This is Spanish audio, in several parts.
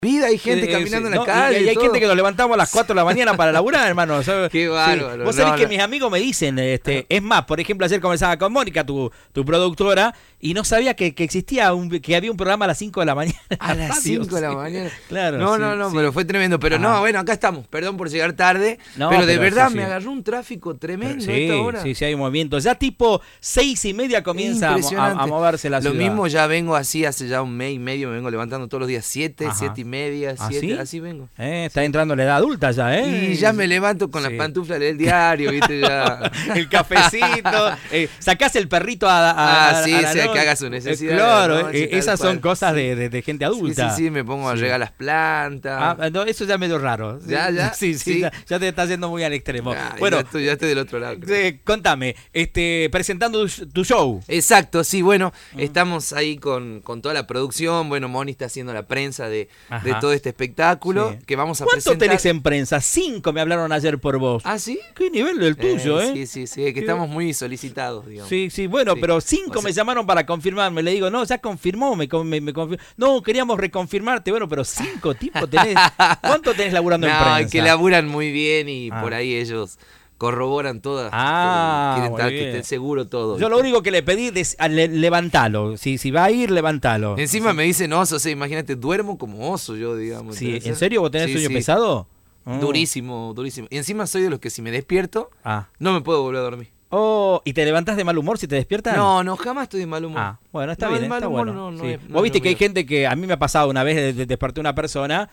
vida, hay gente caminando en la calle. Y hay gente que nos levantamos a las 4 de la mañana para laburar, hermano. Qué bárbaro. Sí. Vos sabés que mis amigos me dicen, es más, por ejemplo, ayer conversaba con Mónica, tu productora, y no sabía que existía que había un programa a las 5 de la mañana. A las 5 de la mañana. Claro. No, pero fue tremendo. Pero bueno, acá estamos. Perdón por llegar tarde. Pero de verdad me agarró un tráfico tremendo a esta hora. Sí, hay un movimiento. Ya tipo 6:30 comienza a moverse la ciudad. Lo mismo ya vengo así hace ya un mes y medio, me vengo levantando todos los días 7:30, 7, ¿Sí? así vengo. Está entrando la edad adulta ya, Y ya me levanto con las pantuflas del diario, ¿viste? Ya. El cafecito, sacás el perrito sí, que haga su necesidad. Claro, esas son cosas de gente adulta. Sí, me pongo a regar las plantas. No, eso ya es medio raro. ¿Ya? Sí. Ya te estás yendo muy al extremo. Bueno, ya estoy del otro lado. Contame, presentando tu show. Exacto, sí, bueno, estamos ahí con toda la producción. Bueno, Moni está haciendo la prensa de todo este espectáculo que vamos a presentar. ¿Cuánto tenés en prensa? 5 me hablaron ayer por vos. ¿Ah, sí? ¿Qué nivel el tuyo, Sí, que estamos muy solicitados, digamos. Sí, bueno, pero 5 me llamaron para confirmarme. Le digo, no, ya confirmó, me confirmó. No, queríamos reconfirmarte. Bueno, pero 5 tipos tenés. ¿Cuánto tenés laburando en prensa? Que laburan muy bien y por ahí ellos corroboran todas. Quieren estar que estén seguro todo. Yo lo único que le pedí es levantalo. Si va a ir, levantalo. Encima me dicen oso, imagínate, duermo como oso yo, digamos. Sí, ¿en serio vos tenés sueño pesado? Durísimo. Y encima soy de los que si me despierto, no me puedo volver a dormir. ¿Y te levantás de mal humor si te despiertas? No, jamás estoy de mal humor. Bueno, está bien, está bueno. No, vos viste que hay gente que, a mí me ha pasado una vez, desperté una persona,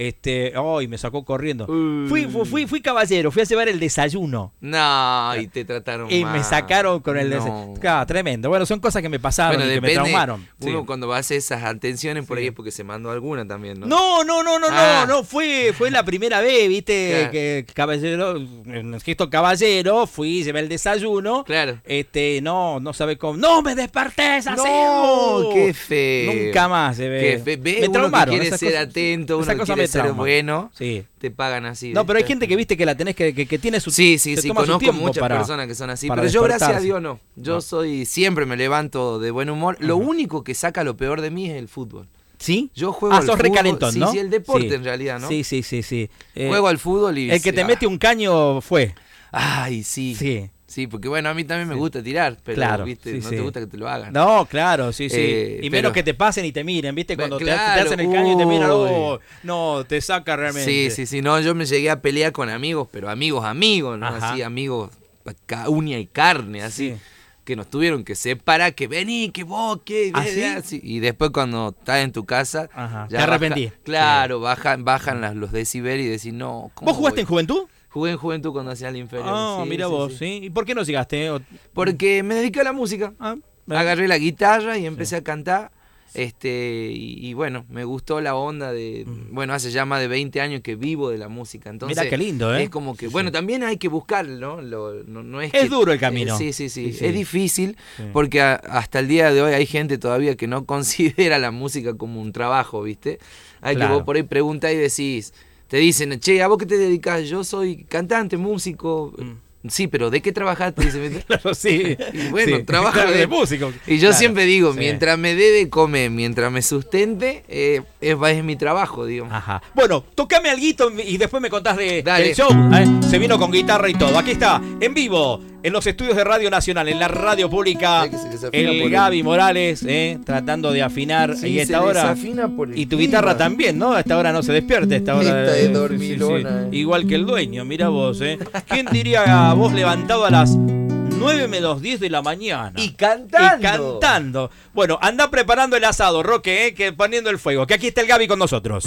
y me sacó corriendo. Fui caballero, fui a llevar el desayuno. No, y te trataron mal. Y me sacaron con el desayuno. Claro, tremendo. Bueno, son cosas que me pasaron y que me traumaron. Uno cuando hace esas atenciones por ahí es porque se mandó alguna también, ¿no? No, fue la primera vez, viste, que caballero, en gesto caballero, fui, llevé el desayuno. Claro. No sabe cómo. ¡No me despertés así! No, qué feo. Nunca más se ve. Me traumaron. Uno que quiere ser atento, uno que quiere ser bueno, te pagan así. No, pero hay gente que viste que la tenés que tiene su Sí, conozco muchas personas que son así, pero yo gracias a Dios no. Yo siempre me levanto de buen humor. Lo único que saca lo peor de mí es el fútbol. ¿Sí? Yo juego al sos fútbol. recalentón, ¿no? Sí, el deporte en realidad, ¿no? Sí. Juego al fútbol y... El que te mete un caño fue. Ay, sí. Sí, porque bueno, a mí también me gusta tirar, pero claro, ¿viste? No te gusta que te lo hagan. No, claro, sí. Y menos que te pasen y te miren, ¿viste? Cuando te hacen el caño y te miran, no, te saca realmente. Sí, no, yo me llegué a pelear con amigos, pero amigos, ¿no? Así, amigos, uña y carne, así. Que nos tuvieron que separar, que vení, que vos, que... ¿Sí? Y después cuando estás en tu casa... Ya te arrepentí. Claro, bajan los decibeles y decís, no... ¿Vos jugaste en Juventud? Jugué en Juventud cuando hacía el inferior. Mira vos, ¿sí? ¿Y por qué no llegaste? Porque me dediqué a la música. Agarré la guitarra y empecé a cantar. Y bueno, me gustó la onda de... Bueno, hace ya más de 20 años que vivo de la música. Entonces, mirá qué lindo, ¿eh? Es como que... Bueno, también hay que buscarlo, ¿no? No es duro el camino. Sí. Es difícil porque hasta el día de hoy hay gente todavía que no considera la música como un trabajo, ¿viste? Que vos por ahí preguntás y decís... Te dicen, che, ¿a vos qué te dedicás? Yo soy cantante, músico. Sí, pero ¿de qué trabajaste? Claro, sí. Y bueno, trabajo de músico. Y yo siempre digo, mientras me dé de comer, mientras me sustente, es mi trabajo, digamos. Ajá. Bueno, tocame alguito y después me contás del show. Se vino con guitarra y todo. Aquí está, en vivo, en los estudios de Radio Nacional, en la radio pública, el Gaby Morales, tratando de afinar. Sí, y a esta hora. Y tu guitarra también, ¿no? A esta hora no se despierte. Esta hora es dormilona. Igual que el dueño, mira vos, ¿Quién diría a vos levantado a las 9 menos 10 de la mañana? Y cantando. Bueno, anda preparando el asado, Roque, que poniendo el fuego. Que aquí está el Gaby con nosotros.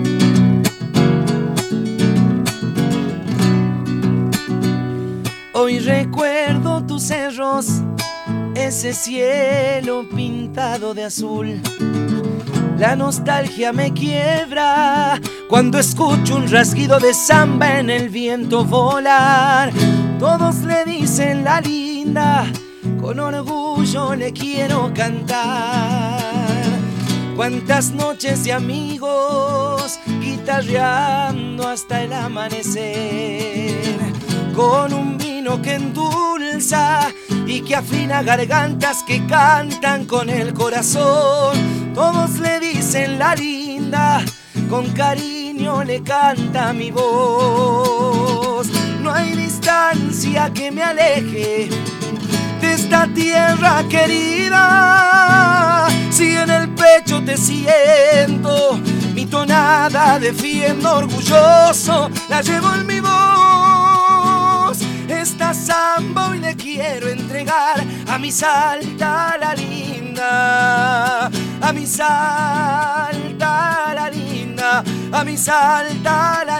Hoy recuerdo tus cerros, ese cielo pintado de azul. La nostalgia me quiebra cuando escucho un rasguido de samba en el viento volar. Todos le dicen la linda, con orgullo le quiero cantar. Cuántas noches de amigos guitarreando hasta el amanecer, con un vino que endulza y que afina gargantas que cantan con el corazón. Todos le dicen la linda, con cariño le canta mi voz. No hay distancia que me aleje de esta tierra querida. Si en el pecho te siento, mi tonada defiendo orgulloso, la llevo en mi voz. Esta samba hoy le quiero entregar a mi Salta la linda, a mi Salta la linda, a mi Salta la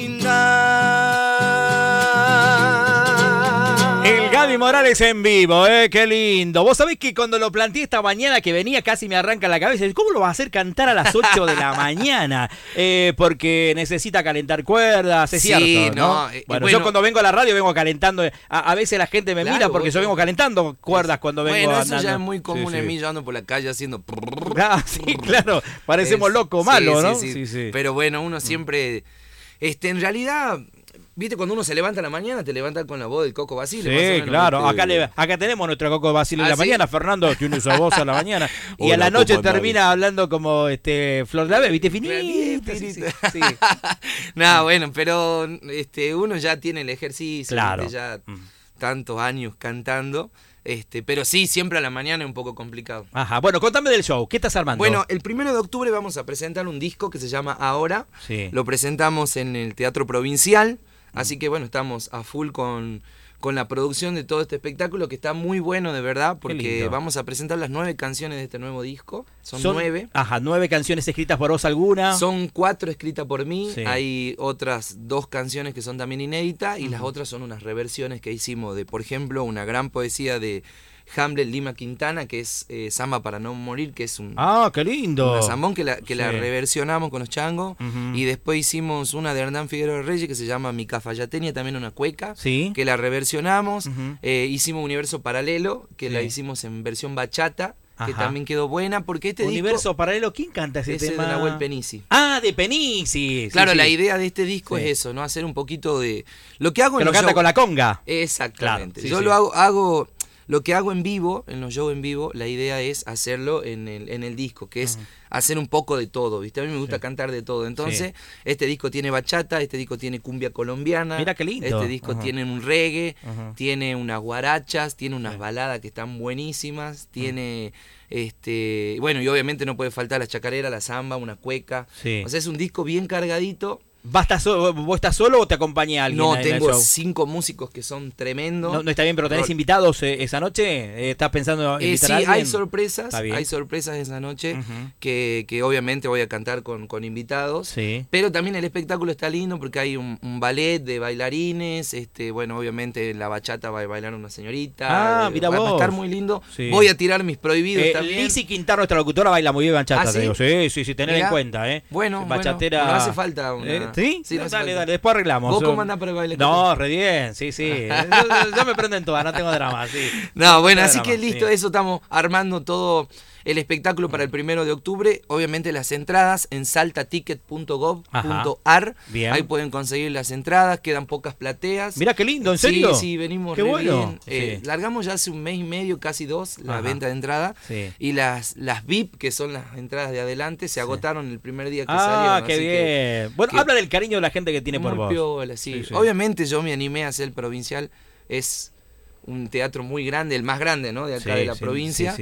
linda. El Gaby Morales en vivo, qué lindo. Vos sabés que cuando lo planteé esta mañana que venía casi me arranca la cabeza. ¿Cómo lo vas a hacer cantar a las 8 de la mañana? Porque necesita calentar cuerdas, es cierto, ¿no? Bueno, yo cuando vengo a la radio vengo calentando. A veces la gente me mira porque yo vengo calentando cuerdas cuando vengo andando. Bueno, eso ya es muy común en mí, yo ando por la calle haciendo... Ah, sí, claro, parecemos locos, malos, ¿no? Sí. Pero bueno, uno siempre... en realidad... ¿Viste? Cuando uno se levanta en la mañana, te levanta con la voz del Coco Basile. Sí, claro. Acá tenemos nuestro Coco Basile en la mañana. Fernando tiene esa voz a la mañana. Y a la noche termina hablando como Flor Lave, ¿viste? Finita. Sí. No, bueno, pero uno ya tiene el ejercicio. Claro. Ya tantos años cantando. Pero sí, siempre a la mañana es un poco complicado. Ajá, bueno, contame del show, ¿qué estás armando? Bueno, el 1 de octubre vamos a presentar un disco que se llama Ahora. Sí. Lo presentamos en el Teatro Provincial. Así que bueno, estamos a full con la producción de todo este espectáculo, que está muy bueno de verdad, porque vamos a presentar las 9 canciones de este nuevo disco. Son 9. Ajá, 9 canciones escritas por vos alguna. Son 4 escritas por mí, sí. Hay otras 2 canciones que son también inéditas, y las otras son unas reversiones que hicimos de, por ejemplo, una gran poesía de Hamlet Lima Quintana, que es Samba para no morir, que es un... ¡Ah, qué lindo! Una zambón que la reversionamos con los changos. Y después hicimos una de Hernán Figueroa Reyes que se llama Mi Cafayatenia, también una cueca, ¿sí? Que la reversionamos. Hicimos Universo Paralelo, que la hicimos en versión bachata, que también quedó buena, porque este Universo disco... Paralelo, ¿quién canta ese tema? Es de Nahuel Penisi. Ah, de Penisi. Claro, la idea de este disco es eso, ¿no? Hacer un poquito de... Lo que hago que lo canta con la conga. Exactamente. Claro, yo lo hago... Lo que hago en vivo, en los shows en vivo, la idea es hacerlo en el disco, que es hacer un poco de todo, ¿viste? A mí me gusta cantar de todo. Entonces, este disco tiene bachata, este disco tiene cumbia colombiana. Mira qué lindo. Este disco tiene un reggae, tiene unas guarachas, tiene unas baladas que están buenísimas, tiene... bueno, y obviamente no puede faltar la chacarera, la samba, una cueca. O sea, es un disco bien cargadito. ¿Vos estás solo o te acompaña alguien? No, tengo 5 músicos que son tremendos. No está bien, pero ¿tenés invitados esa noche? ¿Estás pensando en invitar a alguien? Hay sorpresas esa noche que obviamente voy a cantar con invitados. Sí. Pero también el espectáculo está lindo porque hay un ballet de bailarines. Bueno, obviamente en la bachata va a bailar una señorita. Mira va a estar muy lindo. Sí. Voy a tirar mis prohibidos también. Lizzy Quintana, nuestra locutora, baila muy bien bachata. ¿Ah, sí? Te digo. Sí, tener en cuenta. Bueno, bachatera. No hace falta una... ¿Sí? Sí, dale, después arreglamos. ¿Vos cómo andás para el baile? No, re bien, sí. yo me prendo en todas, no tengo drama, sí. No, bueno, así que listo, eso estamos armando todo el espectáculo para el 1 de octubre. Obviamente las entradas en saltaticket.gov.ar. Ahí pueden conseguir las entradas, quedan pocas plateas. Mira qué lindo, ¿en serio? Sí, venimos qué bueno. Bien. Largamos ya hace un mes y medio, casi 2, la venta de entrada. Y las VIP, que son las entradas de adelante, se agotaron el primer día que salieron. Qué bien. Bueno, habla del cariño de la gente que tiene por vos. Piola, sí. Obviamente yo me animé a hacer el Provincial. Es un teatro muy grande, el más grande, ¿no? De acá de la provincia.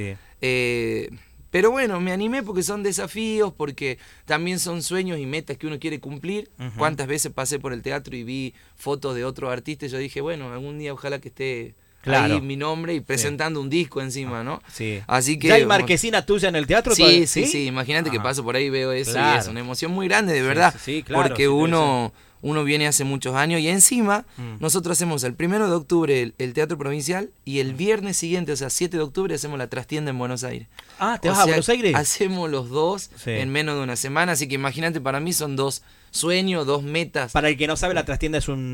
Pero bueno, me animé porque son desafíos, porque también son sueños y metas que uno quiere cumplir. Cuántas veces pasé por el teatro y vi fotos de otros artistas y yo dije, bueno, algún día ojalá que esté ahí mi nombre y presentando un disco encima, ¿no? Sí. Así que, ¿ya hay marquesina tuya en el teatro? Sí. Imagínate que paso por ahí y veo eso y es una emoción muy grande, de verdad. Claro, porque uno viene hace muchos años y encima nosotros hacemos el 1 de octubre el Teatro Provincial y el viernes siguiente, o sea, 7 de octubre, hacemos la trastienda en Buenos Aires. ¿Te vas a Buenos Aires? Hacemos los dos en menos de una semana, así que imagínate, para mí son 2 sueños, 2 metas. Para el que no sabe, la trastienda es un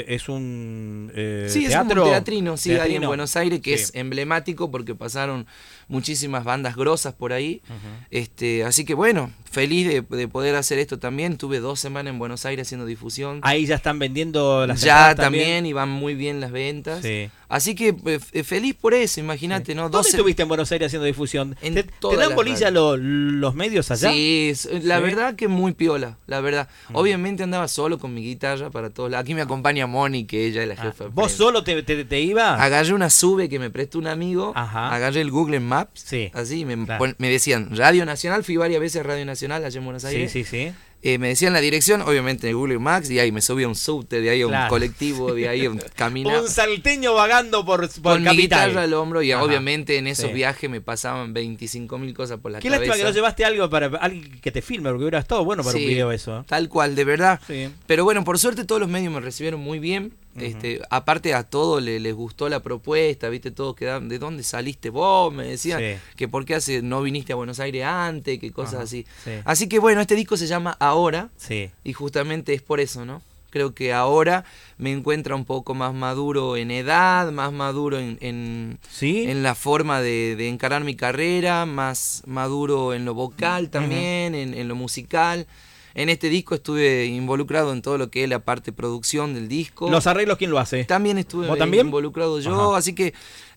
teatro. Es como un teatrino, ahí en Buenos Aires, que es emblemático porque pasaron muchísimas bandas grosas por ahí. Así que bueno, feliz de poder hacer esto también. Tuve 2 semanas en Buenos Aires haciendo difusión difusión. Ahí ya están vendiendo las ya también y van muy bien las ventas. Sí. Así que feliz por eso, imagínate, ¿no? ¿Dónde estuviste en Buenos Aires haciendo difusión? ¿Te dan bolilla los medios allá? Sí, la verdad que muy piola, la verdad. Obviamente andaba solo con mi guitarra para todos lados. Aquí me acompaña Moni, que ella es la jefa. ¿Vos solo te ibas? Agarré una sube que me prestó un amigo, agarré el Google Maps, así, me decían Radio Nacional, fui varias veces a Radio Nacional allá en Buenos Aires. Sí. Me decían la dirección, obviamente en Google Maps, y ahí me subí a un subte, de ahí a un colectivo, de ahí a un caminado. Un salteño vagando por con capital. Mi guitarra al hombro, y obviamente en esos viajes me pasaban 25.000 cosas por la cabeza. Qué lástima que no llevaste algo para alguien que te filme, porque hubiera estado bueno para un video eso. Tal cual, de verdad. Pero bueno, por suerte todos los medios me recibieron muy bien. Aparte a todos les gustó la propuesta, viste, todos quedaban, ¿de dónde saliste vos? Me decían que por qué no viniste a Buenos Aires antes, que cosas así. Así que bueno, este disco se llama Ahora, y justamente es por eso, ¿no? Creo que ahora me encuentra un poco más maduro en edad, más maduro en la forma de encarar mi carrera, más maduro en lo vocal también, en lo musical. En este disco estuve involucrado en todo lo que es la parte producción del disco. ¿Los arreglos quién lo hace? También estuve involucrado yo, así que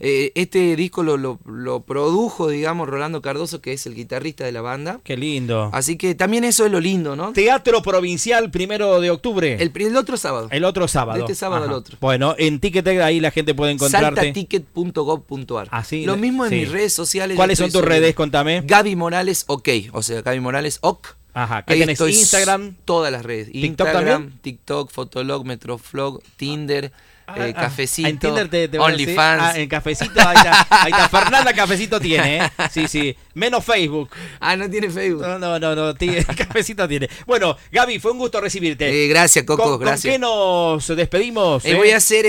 este disco lo produjo, digamos, Rolando Cardoso, que es el guitarrista de la banda. Qué lindo. Así que también eso es lo lindo, ¿no? Teatro Provincial 1 de octubre. El otro sábado. El otro sábado. De este sábado al otro. Bueno, en Ticketek ahí la gente puede encontrarte. Saltaticket.gov.ar. Así. Lo mismo en mis redes sociales. ¿Cuáles son tus redes? Contame. Gaby Morales OK, o sea, Gaby Morales OK. Ajá, ¿qué tenés? Instagram, todas las redes. TikTok Instagram, también. TikTok, Fotolog, Metroflog, Tinder, Cafecito, en Tinder te OnlyFans. En Cafecito, ahí está. Fernanda Cafecito tiene, Sí. Menos Facebook. No tiene Facebook. No, Cafecito tiene. Bueno, Gaby, fue un gusto recibirte. Gracias, Coco, gracias. ¿Con qué nos despedimos? Voy a hacer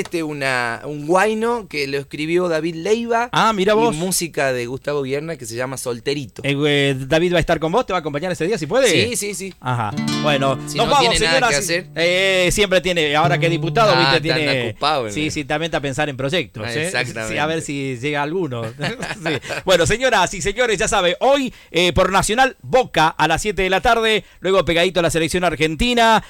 un guayno que lo escribió David Leiva. Mira vos. Y música de Gustavo Vierna que se llama Solterito. David va a estar con vos, ¿te va a acompañar ese día si puede? Sí. Ajá. Bueno, si nos no vamos, tiene señoras. Nada que hacer. Siempre tiene, ahora que es diputado, viste, tiene. Ocupado, sí, también está a pensar en proyectos. Exactamente. Sí, a ver si llega alguno. Bueno, señoras y señores, ya sabe, hoy por Nacional Boca a las 7 de la tarde, luego pegadito a la selección argentina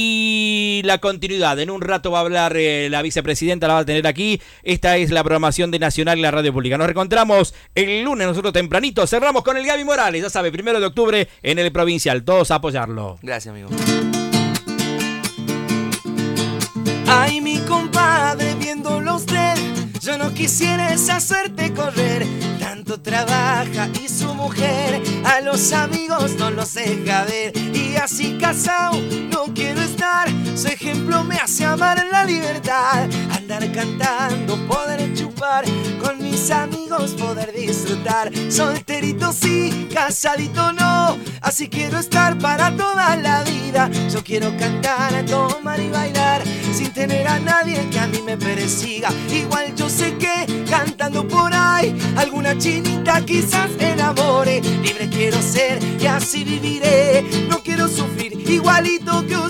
y la continuidad. En un rato va a hablar la vicepresidenta, la va a tener aquí. Esta es la programación de Nacional y la Radio Pública. Nos reencontramos el lunes nosotros tempranito. Cerramos con el Gaby Morales, ya sabe, 1 de octubre en el Provincial. Todos a apoyarlo. Gracias, amigo. Ay, mi compadre, viéndolo usted, yo no quisiera esa suerte correr. Tanto trabaja y su mujer a los amigos no los deja ver. Y así casado no quiero estar, su ejemplo me hace amar la libertad. Andar cantando, poder chupar, con mis amigos poder disfrutar. Solterito sí, casadito no, así quiero estar para toda la vida. Yo quiero cantar, tomar y bailar, sin tener a nadie que a mí me persiga. Igual yo sé que cantando por ahí alguna chinita quizás enamore. Libre quiero ser y así viviré, no quiero sufrir igualito que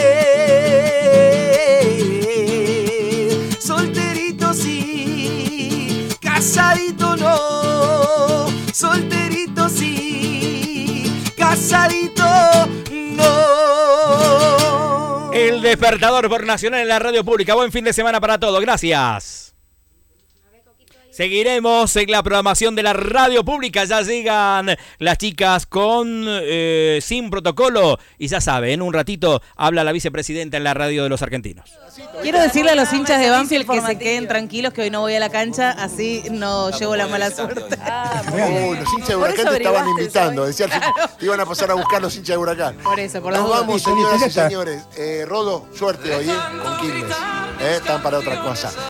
usted. Solterito sí, casadito no. Solterito sí, casadito no. El despertador por Nacional en la Radio Pública. Buen fin de semana para todos. Gracias. Seguiremos en la programación de la Radio Pública. Ya llegan las chicas con Sin Protocolo. Y ya sabe, en un ratito habla la vicepresidenta en la radio de los argentinos. Quiero decirle a los hinchas de Banfield que se queden tranquilos, que hoy no voy a la cancha, así no llevo la mala suerte. Los hinchas de Huracán te estaban invitando. Decían que te iban a pasar a buscar los hinchas de Huracán. Por eso, por Nos vamos, señoras y señores. Rodo, suerte hoy con Quilmes. Están para otra cosa.